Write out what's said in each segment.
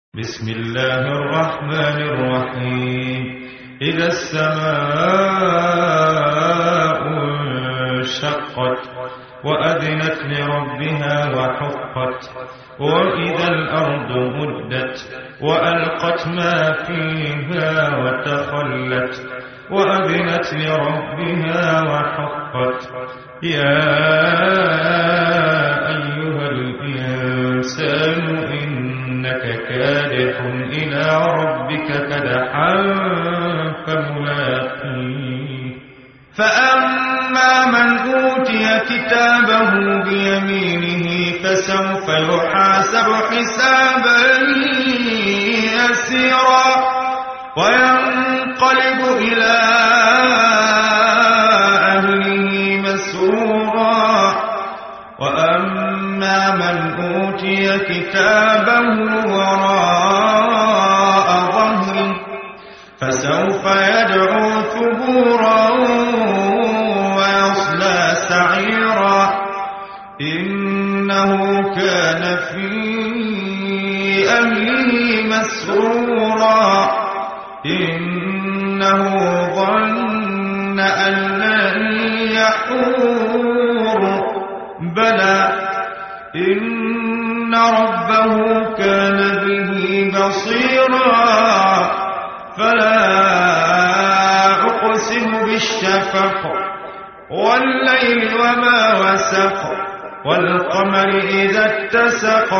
بسم الله الرحمن الرحيم. إذا السماء انشقت وأذنت لربها وحقت وإذا الأرض مدت وألقت ما فيها وتخلت وأذنت لربها وحقت يا أيها الإنسان إنك كادح إلى ربك كدحا فملاقيه فأما من أوتي كتابه بيمينه فسوف يحاسب حسابا يسيرا وينقلب إلى أهله مسرورا وأما من أوتي كتابه وراء ظهره فسوف يدعو ثبورا ويصلى سعيرا إنه كان في أهله مسرورا إنه ظن أن لن يحور بلى إن ربه كان به بصيرا فلا أقسم بالشفق والليل وما وسق والقمر إذا اتسق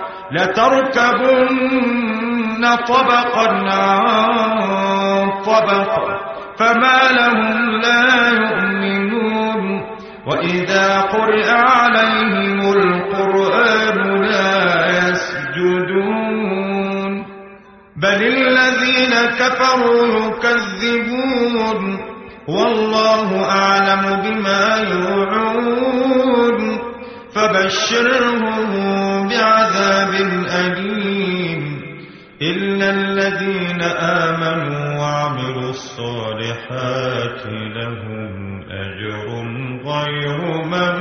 لتركبن طبقا عن طبق فما لهم لا يؤمنون وإذا قرئ عليهم القرآن لا يسجدون بل الذين كفروا يكذبون والله أعلم بما يوعون فبشرهم بعذاب أليم إلا الذين آمنوا وعملوا الصالحات لهم أجر غير ممنون.